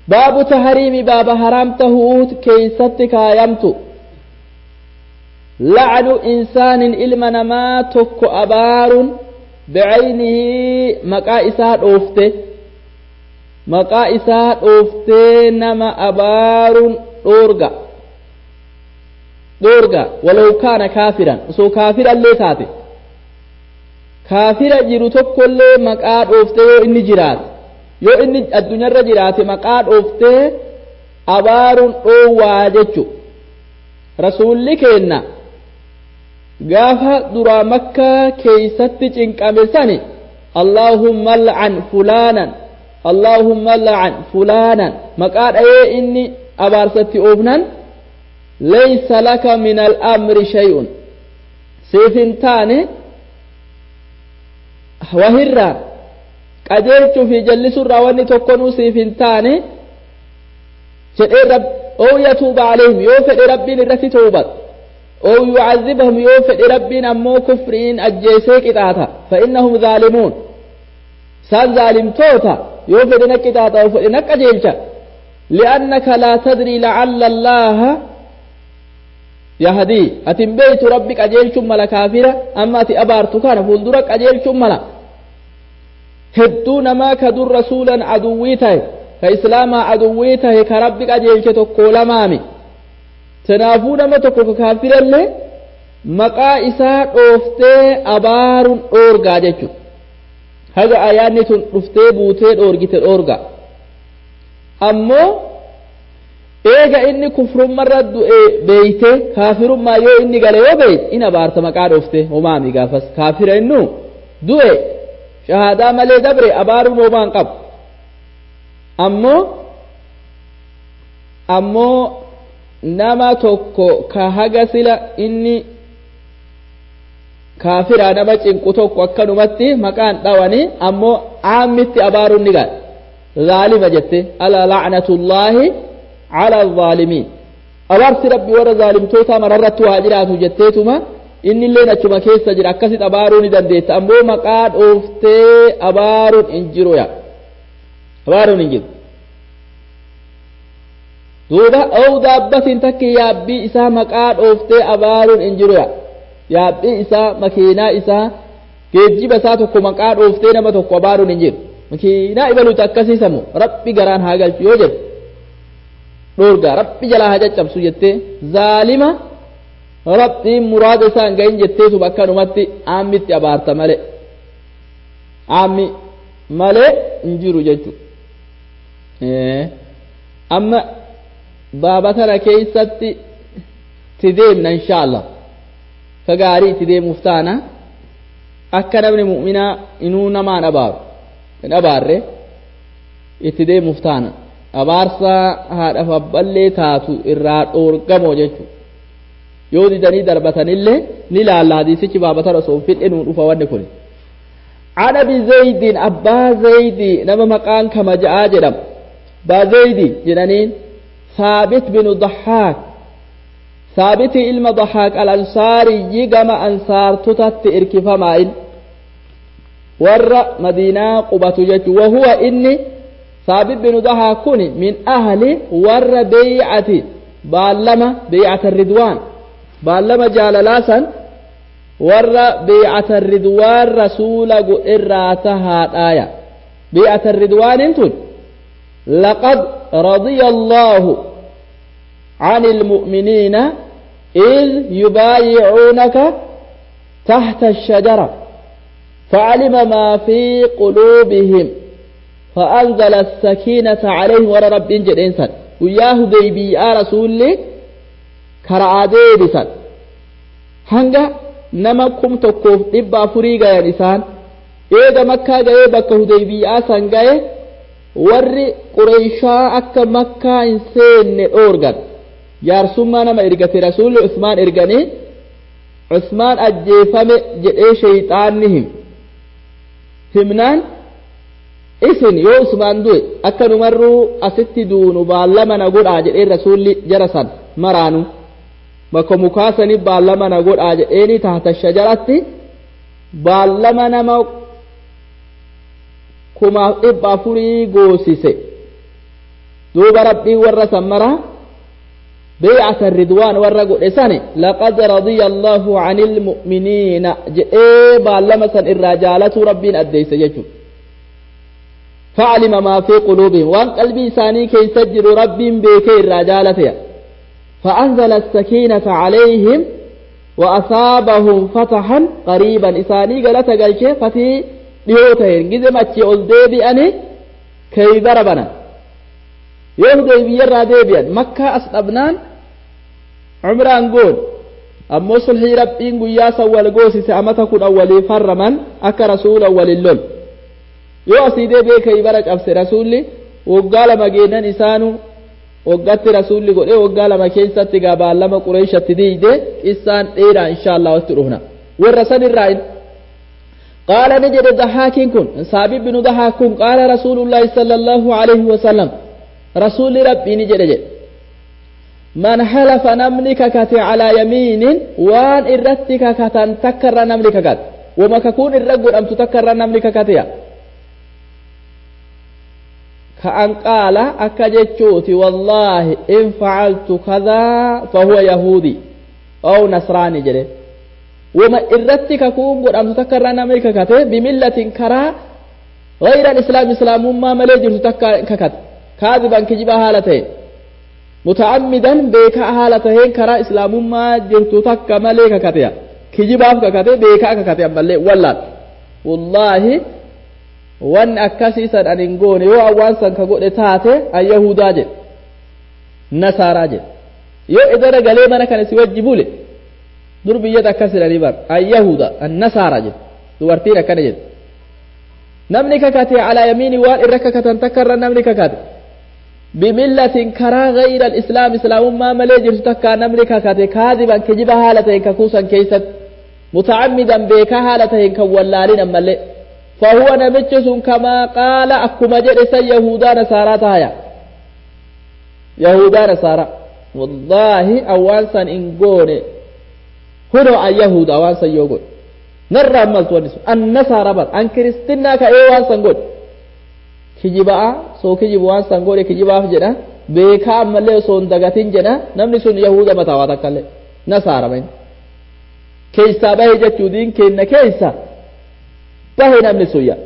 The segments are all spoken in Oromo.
باب تحريم باب حرامته كيستك يمتو لعن إنسان إلما نما تك أبار بعينه مقائسات أوفته مقائسات أوفته نما أبار دورغا ولو كان كافرا سو كافرا اللي تاتي كافرا جيرو تك اللي مقاد أوفته يو إني جرات يو إني الدنيا رجرات مقاد أوفته أبار واجتشو رسول لكينا gaafa duraa makkaa keeysatti cinqame sani allahumma la'an fulaanan allahumma la'an fulaanan maqaa dhayee inni abaarsatti oofnan laysa laka min al-amri shay'un siifin taane wahirraa qajeelchuu fi jallisurraa wanni tokkonuu siifin taane jedhee oo yatuuba alayhim yoo fedhe rabbiin irratti tawbatu أو يعذبهم يوفد ربنا أمو كفرين أجيسيك إطاعتا فإنهم ظالمون سان ظالم توتا يوفد نك إطاعتا وفد نك أجيلتا لأنك لا تدري لعل الله يهدي أتم بيت ربك أجيل شمال كافرة أما أتي أبارتك أنا فولدرك أجيل شمال هدون ما كدر رسولا عدويته كإسلام عدويته كربك أجيل شتكو لمامي tanaafuu nama tokko kaafira illee maqaa isaa dhooftee abaaruun dhoorgaa jechuudha haga ayaanni tun dhuftee buutee dhoorgite dhoorgaa ammoo eega inni kufrummarra du'e beeyte kaafirummaa yoo inni gale yoo beeyte in abaarta maqaa dhooftee homaami gaafas kaafira innu du'e shahaadaa malee dabre abaaruun homaan qabu ammoo nama tokko ka haga sila inni kaafira nama cinqu tokko akkanumatti maqaan dhawani ammoo aammitti abaaruun ni gaadha zaalima jette ala la'natullaahi ala zaalimiin abaarsi rabbi warra zaalimtoota mararratti waa jiraatu jetteetuma inni illee achuma keessa jira akkasit abaaruu ni dandeetta ammoo maqaa dhooftee abaaruun hin jiru abaaruun hin jiru duuba oo daabbatiin takki yaabbii isaa maqaa dhooftee abaaruun hin jiru yaabbii isaa makiinaa isaa geejjiba isaa tokko maqaa dhooftee nama tokko abaaruun hin jiru makiinaa ibaluutu akkasiisamu rabbi garaan haa galchu yoo jedhu dhoorgaa rabbi jalaa haa caccabsu jettee zaalima rabbiin muraada isaa hin gahin jetteetu akkanumatti aammitti abaarta malee aammi malee hin jiru jechuudha amma baabatana keessatti itti deemna inshaallah ka gaarii itti deemuuf taana akka namni mu'minaa inuu namaan abaaru hin abaarre itti deemuuf taana abaarsa haadhaaf abballee taatu irraa dhoorgamoo jechuudha yoo didanii darbatanillee ni laalla hadiisichi baabatana osoo fidhe nuu dhufa wanni kun عن أبي زيد أبا زيد نما مقان كما جاء جدم با زيد جنانين ثابت بن ضحاك ثابت علم ضحاك الأنصاري يقام أنصار تتت إركفا مائل ور مدينة قبة جت وهو إني ثابت بن ضحاك من أهل ور بيعة بالما بيعة الرضوان بالما جاللاسا ور بيعة الرضوان رسول إراتها آية بيعة الرضوان انتون لقد رضي الله عن المؤمنين إذ يبايعونك تحت الشجرة فعلم ما في قلوبهم فأنزل السكينة عليهم ور رب إنجل إنسان وياه ديبي يا رسول لي كرعادي بسان هنگا nama kum tokkoof dhibba afurii gayan isaan eega makkaa ga'ee bakka hudaybiyaa san ga'e warri qureyshaa akka makkaa hin seenne dhoorgan jaarsummaa nama ergate rasuulli usmaan erganii usmaan ajjeefame jedhee shayxaanni himnaan isin yoo usmaan du'e akka numarruu asitti duunu baallama na godhaa jedhee rasuulli jara san maraanu bakka mukaasani baallama na godhaa jedheeni tahta shajaratti baallama nama 400 goosise دوب ربي ور سمرا بيعة الرضوان ورقوا إساني لقد رضي الله عن المؤمنين جئب لمسا الرجالة ربين أديس يجو فعلم ما في قلوبهم وان قلبي إساني كي يسجر ربين بكي الرجالة فأنزل السكينة عليهم وأصابهم فتحا قريبا إساني قلت قلت فتي ليوتين قزمت يؤذي بأني كي ضربنا يهدي بيرا ديبيان مكة أصطبنان عمران قول أمو صلحي ربين قياسا والقوسي سأمتكن أولي فرمان أكا رسول أولي اللون يوسي ديبي كي برك أفسي رسولي وقال مجينا نسانو وقالت رسولي قول وقال ما كيسا تقابا لما قريشة تديدي إسان إيرا إن شاء الله وستروهنا والرسل الرائن قال نجد ضحاكين كن صابب بن ضحاكين قال رسول الله صلى الله عليه وسلم رسول ربي نجد من حلف نملك كت على يمين وان إرتك كتن تكر نملك كت وما ككون الرجل أم تتكر نملك كتيا كأن قال أكجتشوتي والله إن فعلت كذا فهو يهودي أو نصراني جري وما إرتك كون أم تتكر نملك كت بملة كرا غير الإسلام إسلام ما مليجر تتكر كت كاذبا كجبا حالتين متعمدا بيكا حالتين كرا اسلام ما جرتو تك ملك كتيا كجبا كتي بيكا كتيا ملي والله وان اكاسيسا انغون يو اوانسان كغودي تاتي ايهودا جي نصارى جي يو ادر غلي من كان سيوجبول دربيه اكاسيل ليبر ايهودا النصارى جي دورتينا كان جي نملك كتي على يمين وان الرككه تنتكر نملك كتي بملة كرا غير الإسلام إسلام ما مليجر تكا نملكا كاتي كاذبا كجبا حالتين ككوسا كيست متعمدا بيكا حالتين كوالالين ملي فهو نمجس كما قال أكما جرسا يهودا نصارى تهيا يهودا نصارى والله أوانسا إنقوني هنو أن يهودا أوانسا يوغون نرى ملت ونسو النصارى بر أن كريستنا كأيوانسا نقول kijibaa soo kijibu waan sangoore kijibaaf jedha beekaa ammallee osoo hin dagatin jedha namni sun yahuda mataa waa takkallee nasaara bahin keessaa bahe jechuu diin kenna keessa bahe namni sun yaa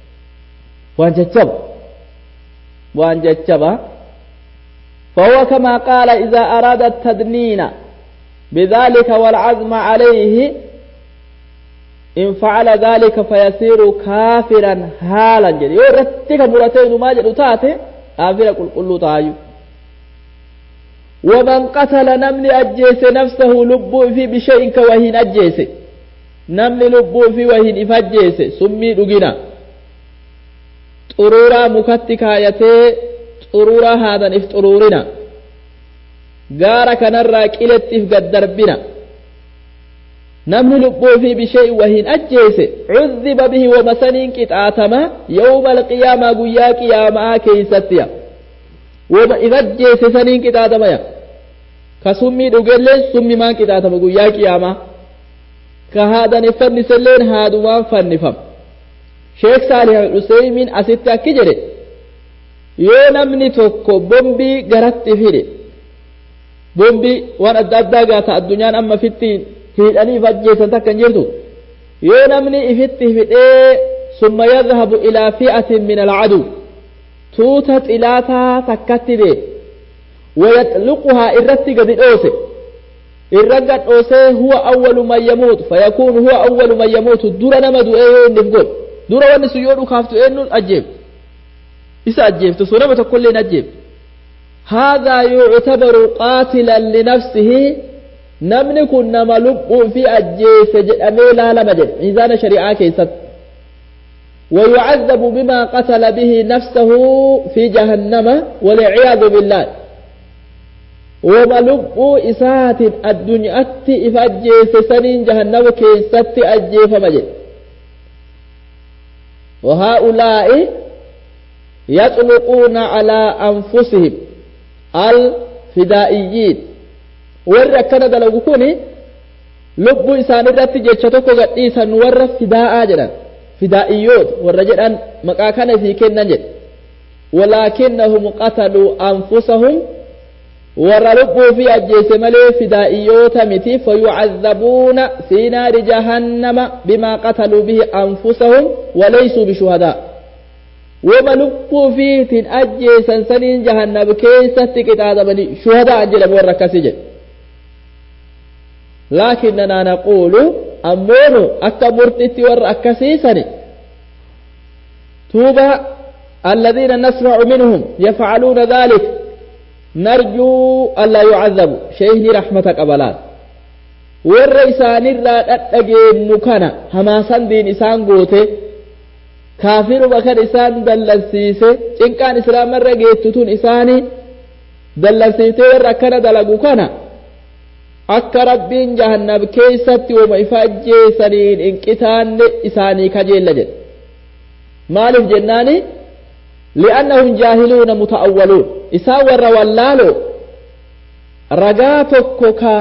waan jechaba فهو كما قال إذا أراد التدنين بذلك والعزم عليه إن فعل ذلك فيصير كافرا حالا جدي يرتك مرتين ما جدو تاتي كافر قل تايو ومن قتل نمل أجيس نفسه لبو في بشيء كوهين أجيس نمل لبو في وهين إفجيس سمي رجنا طرورا مكتك آياتي طرورا هذا افترورنا غارك نراك إلتف قد دربنا نمن لبو في بشيء وهين أجيس عذب به ومسنين كتاتما يوم القيامة قيا قياما كيستيا وما إذا أجيس سنين كتاتما كسمي دقل سمي ما كتاتما قيا قياما كهذا نفن سلين هذا ما فنفم شيخ صالح الحسين أستيا كجري يو نمني توكو بومبي غرات فيري بومبي وان أداداغا الدنيا أما في التين hidhanii fajjeessan takka hin jirtu yoo namni ifitti hidhee summa yadhabu ilaa fi'atin min alcadu tuuta xilaataa takkatti dee wayaxluquhaa irratti gadi dhoose irra gad dhoosee huwa awwalu man yamuut fayakuunu huwa awwalu man yamuutu dura nama du'ee yoo innif godhu dura wanni sun yoo dhukaaftu eenyuun ajjeeftu isa ajjeeftu so nama tokkollee hin ajjeeftu هذا يعتبر قاتلا لنفسه namni kun nama lubbuu fi ajjeese jedhamee laalama jedhe miizaana shari'aa keessatti ويعذب بما قتل به نفسه في جهنم والعياذ بالله وما لبوا إسات الدنيا إفجيس سنين جهنم كيست أجيف مجد وهؤلاء يطلقون على أنفسهم الفدائيين warra akkana dalagu kuni lubbuu isaanii irratti jecha tokko gadhiisan warra fidaa'aa jedhan fidaa'iyyoota warra jedhan maqaa kana fi kennan jedhe ولكنهم قتلوا أنفسهم ورلبوا في أجيس ملي فدائيوت متي فيعذبون في نار جهنم بما قتلوا به أنفسهم وليسوا بشهداء وما لبوا فيه أجيسا سنين جهنم كيسة كتاب بني شهداء أجل وركسج لكننا نقول أمون أكبرتت ورأكسيسني توبة الذين نسمع منهم يفعلون ذلك نرجو ألا يعذبوا شيء رحمتك أبلان والرئيسان الرئيسان مكانا هما سندين إسان قوته كافر بكر إسان دلسيسه إن كان إسلام الرقيت تتون إساني دلسيته وركنا دلقو كان akka rabbiin jahannam keessatti wama ifa ajjeesaniin inqitaanne isaanii kajeella jedhe maaliif jennaani li'annahum jaahiluuna muta'awwaluun isaan warra wallaaloo ragaa tokko ka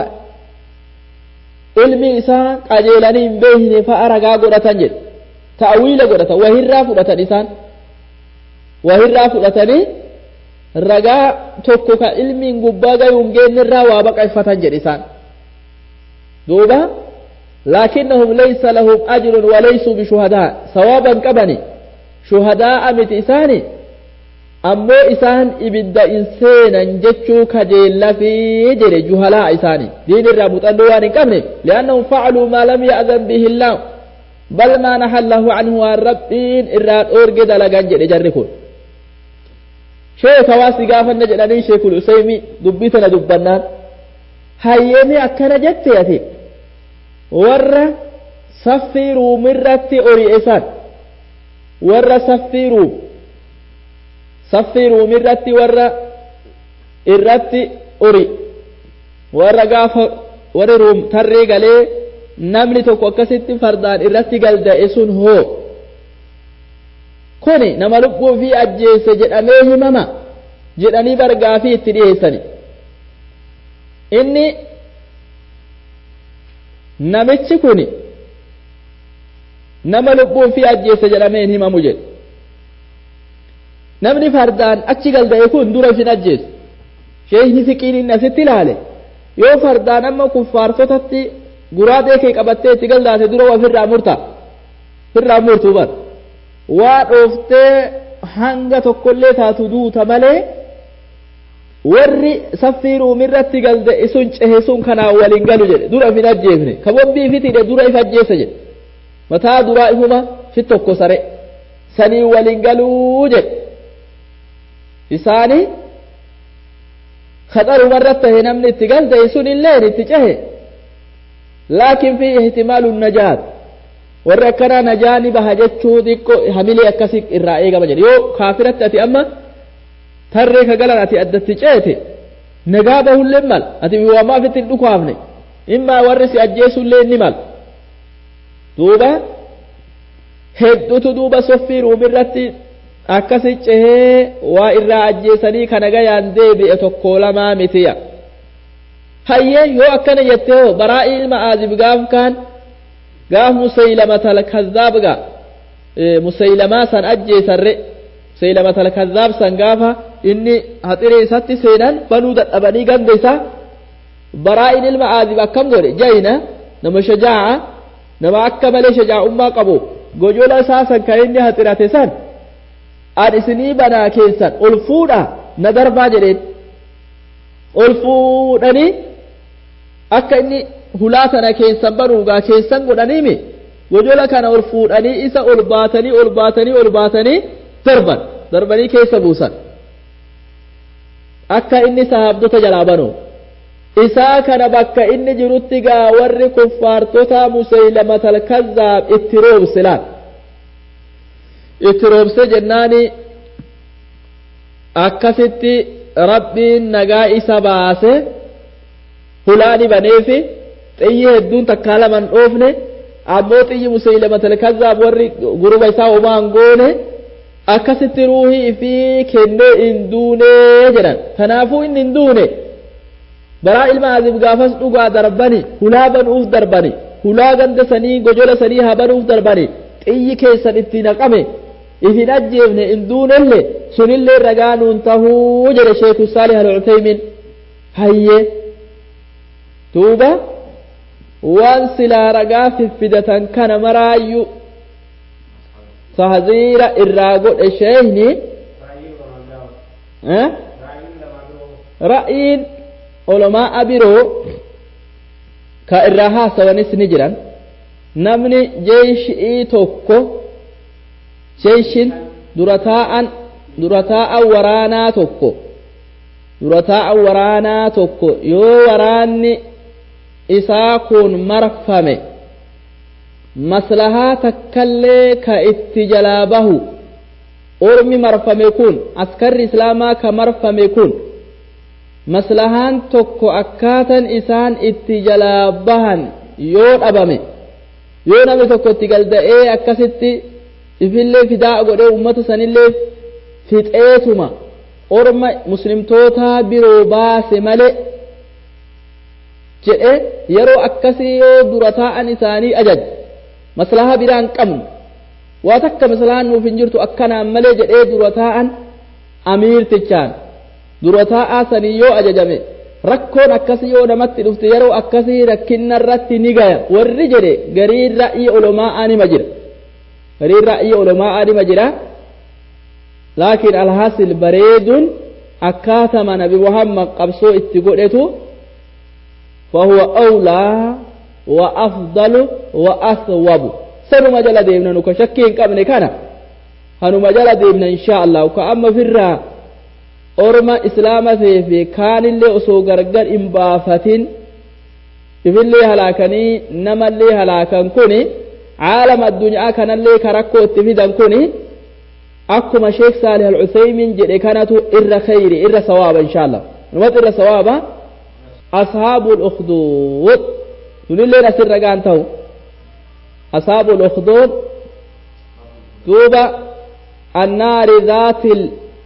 ilmi isaa qajeelanii hin beekne fa'a ragaa godhatan jedhe ta'awiila godhatan wahirraa fudhatan isaan wahirraa fudhatanii ragaa tokko ka ilmiin gubbaa gayuun geennirraa waa baqaffatan jedhe isaan دوبا لكنهم ليس لهم أجر وليسوا بشهداء ثوابا كبني شهداء متئساني أمو إسان إبدا إنسانا جتشو كجيل في جري جهلاء إساني دين الرابط أنوان كبني لأنهم فعلوا ما لم يأذن به الله بل ما نحى الله عنه الربين إراد أورجد لغان جري جركون شيخ واسي قافا نجلني شيخ الأسيمي دبيتنا دبنان hayyemi akkana jette ati warra saffiruu mirratti ori'esan warra saffiruu mirratti warra irratti ori warra gaafa warri ruum tarree galee namni tokko akkasitti fardaan irratti galda'e sun hoo kuni nama lubbuu fi ajjeese jedhamee himama jedhanii bargaa fi itti dhiyeessani inni namichi kuni nama lubbuu fi ajjeese jedhamee himamu jedhe namni fardaan achi galda'e kun dura hin ajjeesu sheeyni fiqiin inni asitti ilaale yoo fardaan amma kuffaartotatti guraadee kee qabattee itti galdaate dura ofirraa murtuu bar waa dhooftee hanga tokkollee taatu duuta malee warri saffiiruu mirratti galda'e sun cehe sun kanaan waliin galu jedhe dura hin ajjeefne kabobbii fitide dura if ajjeessa jedhe mataa duraa ifuma fit tokko sare sanii waliin galuu jedhe isaanii khaxaruma irratti tahe namni itti galda'e sun illeen itti cehe laakiin fi ihtimaalu najaat warri akkanaa najaani baha jechuu xiqqoo hamilee akkasii irraa eegama jedhe yoo kaafiratti ati amma tarree ka galan ati addatti ceete nagaa bahulleen mal ati waamaaf ittiin dhukaafne immaa warri si ajjeesullee ni mal duuba hedduutu duuba soffiiruu mirratti akkasi cehee waa irraa ajjeesanii ka nagayaan deebi'e tokko lamaa mitiya hayyee yoo akkana jettee hoo baraa'ii ilma aazib gaaf musaylamatal kazzaab musaylamaa san ajjeesarre musaylamatal kazzaab san gaafa inni haxiree isatti seenan banuu dadhabanii ganda isaa baraa'in ilma aazib akkam godhe jayna nama shajaa'a nama akka malee shajaa'ummaa qabu gojola isaa san kan inni haxirate san an isinii banaa keessan ol fuudha na darbaa jedheen ol fuudhanii akka inni hulaa sana keessan banuugaa keessan godhaniimi gojola kana ol fuudhanii isa ol baatanii darbanii keessa buusan akka inni sahaabdota jalaa banu isaa kana bakka inni jirutti gaa warri kuffaartota musaylamatal kazzaab itti roobse jennaani akkasitti rabbiin nagaa isa baase hulaani baneefi xiyyi hedduun takkaa laman dhoofne ammoo xiyyi musaylamatal kazzaab warri guruba isaa homaan goone akkasitti ruuhii fi kennee hin duune jedhan kanaafuu inni hin duune baraa ilma aazib gaafas dhugaa darbani hulaa banuuf darbani hulaa ganda sanii gojola sanii haa banuuf darbani xiyyi keessan itti naqame ifin ajjeefne in duunelle sunillee ragaa nuun tahuu jedhe sheeku saalih al-Uthaymin hayye duuba waan silaa ragaa fiffidatan kana maraayyuu tahziira irraa godhe sheeyni ra'yiin ulamaa biroo ka irraa haasawanis ni jiran namni jeeshii tokko jeeshin dura taa'an waraanaa tokko yoo waraanni isaa kun marfame maslahaa takkallee ka itti jalaa bahu ormi marfame kun askarri islaamaa ka marfame kun maslahaan tokko akkaatan isaan itti jalaa bahan yoo dhabame yoo namni tokko itti galda'ee akkasitti ifillee fidaa godhee ummata sanillee fixeetuma orma muslimtoota biroo baase malee jedhe yeroo akkasii yoo dura taa'an isaanii ajaje maslahaa biraan qabnu waa takka maslahaan nuuf hin jirtu akkanaan malee jedhee dura taa'an amiirtichaan dura taa'aa sanii yoo ajajame rakkoon akkasii yoo namatti dhufte yeroo akkasii rakkinna irratti ni gaya warri jedhe gariin ra'ii ulamaa nima jira laakiin alhaasil bareeduun akkaatama nabi muhammad qabsoo itti godhetu fahuwa awlaa wa afdalu wa aswabu sanuma jala deemna nuka shakkii hin qabne kana hanuma jala deemna inshaa Allah ka amma firraa orma islaama fi kaanillee osoo gargar hin baafatin ifillee halaakanii namallee halaakan kuni caalama addunyaa kanallee ka rakkoo itti fidan kuni akkuma sheek saalih al-Uthaymin jedhe kanatu irra khayri irra sawaaba inshaa Allah numat irra sawaaba ashaabul ukhdud sunilleen asirra gaan ta'u ashaabul ukhdud duuba annaari dhaatil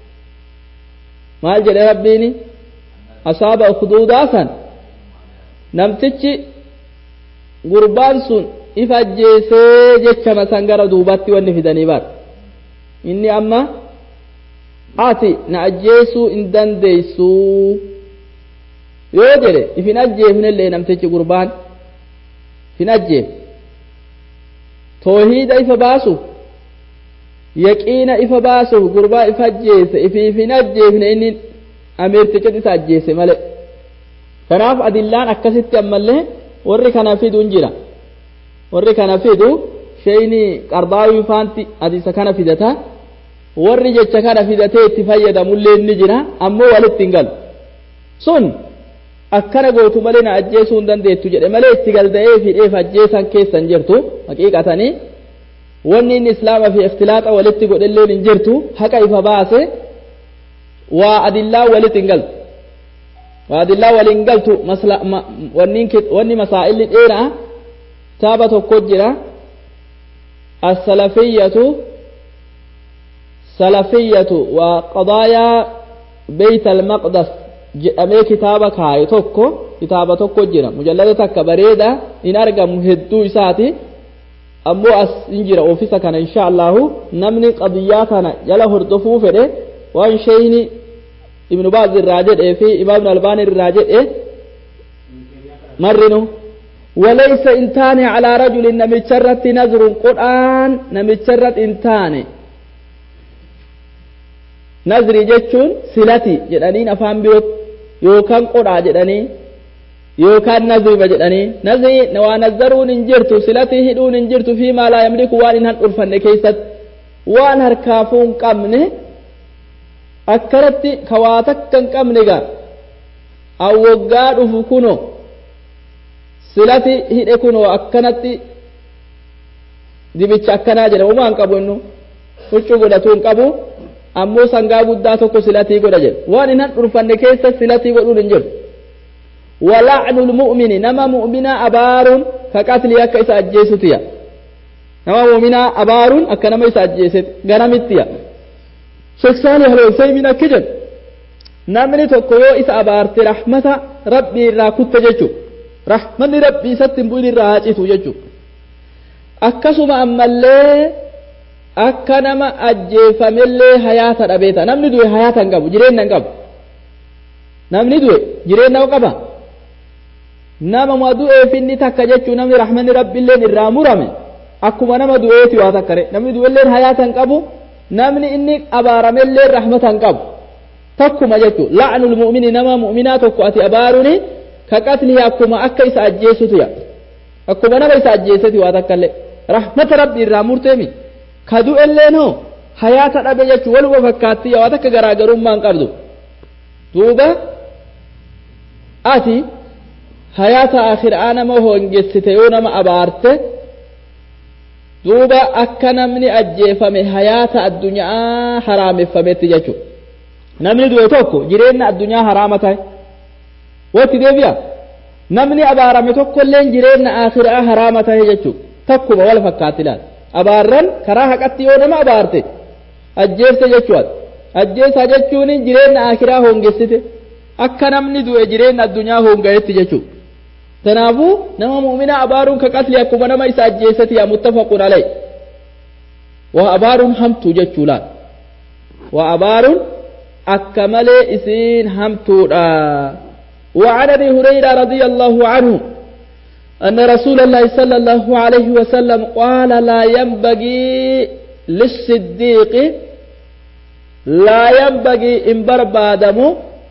maal jedhe rabbiini asaaba ukduudaa san namtichi gurbaan sun if ajjeesee jechama san gara duubatti wanni fidanii bar inni amma ati na ajjeesuu hin dandeeysuu yoo jedhe ifin ajjeefnellee namtichi gurbaan hin ajjeef toohiida ifa baasuuf yaqiina ifa baasuuf gurbaa ifa ajjeese ifin ajjeefne inni amiirticha isa ajjeese malee kanaaf adillaan akkasitti ammallee warri kana fidu hin jira warri kana fidu sheyni qardaawii faanti hadiisa kana fidata warri jecha kana fidatee itti fayyadamullee ni jira ammoo walitti hin galu sun akkana gootu malee na ajjeesuu hin dandeettu jedhe malee itti galda'ee fidheef ajjeesan keessan jirtu haqiiqatanii wanni inni islaama fi ikhtilaaxa walitti godhelleen hin jirtu haqa ifa baase waa adillaa walitti hin galtu waa adillaa waliin galtu wanni masaa'illi dheeraa taaba tokko jira salafiyyatu wa qadaayaa beyt almaqdas jedhamee kitaaba kaaye tokko kitaaba tokko jira mujallada takka bareeda in argamu hedduu isaati ammoo as hin jira oofisa kana insha Allahu namni qadiyyaa kana jala hordofuu fedhe waan sheyni ibnu baaz irraa jedhee fi imaam albaani irraa jedhe marrinu وليس انتان على رجل نمتشرت نذر قرآن نمتشرت انتان نذري جتشون سلتي جدانين أفهم بيوت يوكان قرآن جداني يوكان نذري بجداني نذري ونذرون انجرت سلتي هدون انجرت فيما لا يملك وان هن أرفن كيست وان هركافون قمنه أكرت كواتك قمنه أو وقاد فكونو silati hidhe kunoo akkanatti dibicha akkanaa jedha umaan qabu innu huccuu godhatu hin qabu ammoo sangaa guddaa tokko silatii godha jedha waan hin dhurfanne keessa silatii godhuun hin jiru wala'nu lmu'mini nama mu'minaa abaaruun ka qatlii akka isa ajjeesutiya nama mu'minaa abaaruun akka nama isa ajjeese ganamittiya sheekh saalih al-Uthaymin akki jedhu namni tokko yoo isa abaarte rahmata rabbii irraa kutte jechuu rahmanni rabbii isatti hin bu'in irraa haacitu jechuudha akkasuma ammallee akka nama ajjeefamillee hayaata dhabeeta namni du'e hayaata hin qabu jireenya hin qabu namni du'e jireenya qaba nama du'eef inni takka jechuu namni rahmanni rabbiilleen irraa murame akkuma nama du'eeti waa takkare namni du'elleen hayaata hin qabu namni inni abaaramelleen rahmata hin qabu takkuma jechuu la'nul mu'mini nama mu'minaa tokko ati abaaruni ka qatlihi akkuma akka isa ajjeesutu ya akkuma nama isa ajjeeseti waa takkallee rahmata rabbi irraa murteemi ka du'elleen hoo hayaata dhabe jechuu waluma fakkaatti waa takka garaagarummaan qabdu duuba ati hayaata akhiraa nama hoongessite yoo nama abaarte duuba akka namni ajjeefame hayaata addunyaa haraameffametti jechuudha namni du'e tokko jireenya addunyaa haraama ta'e watti deebi'a namni abaarame tokkollee jireenya akhiraa haraama ta'e jechuudha takkuma wal fakkaatti laal abaarran karaa haqatti yoo nama abaarte ajjeefte jechuudha ajjeesa jechuun jireenya akhiraa hoongessite akka namni du'e jireenya addunyaa hoongayetti jechuudha tanaafuu nama mu'mina abaaruun ka qatli akkuma nama isa ajjeesati yaa muttafaqun alay waa abaaruun hamtuu jechuudha waa abaaruun akka malee isiin hamtuudha وعن ابي هريره رضي الله عنه ان رسول الله صلى الله عليه وسلم قال لا ينبغي للصديق لا ينبغي ان بربادمو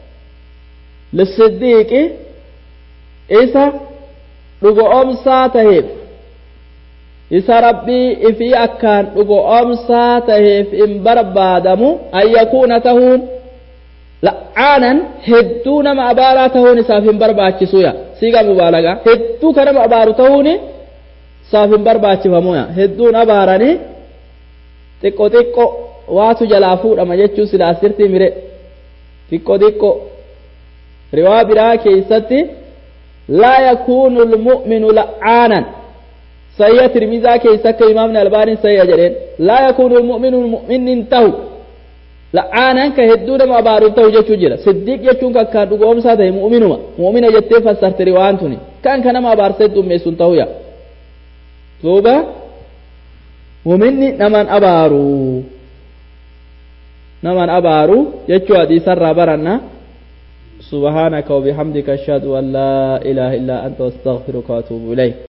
للصديق isa dhugoomsaa taheef isa rabbii ifii akkaan dhugoomsaa taheef in barbaadamu an yakuuna tahuun la'aanan hedduu nama abaaraa tahuun isaaf hin barbaachisuya siiga mubaalagaa hedduu ka nama abaaru tahuun isaaf hin barbaachifamuya hedduun abaaranii xiqqo xiqqo waatu jalaa fuudhama jechuu sila asirtii mire xiqqo xiqqo riwaa biraa keessatti لا يكون المؤمن لعانا سيئة ترمذي كيسك إمامنا الباني سيئة جرين لا يكون المؤمن انتهوا لعانا كهدون ما بارنته جتشو جرا صديق جتشون كان رقوم ساته مؤمن جتة فسرت روانتني كان ما بارسد ميسون تهويا توبة مؤمن نمان أبارو جتشو هذه سر برنا سبحانك وبحمدك أشهد أن لا إله إلا أنت أستغفرك وأتوب إليك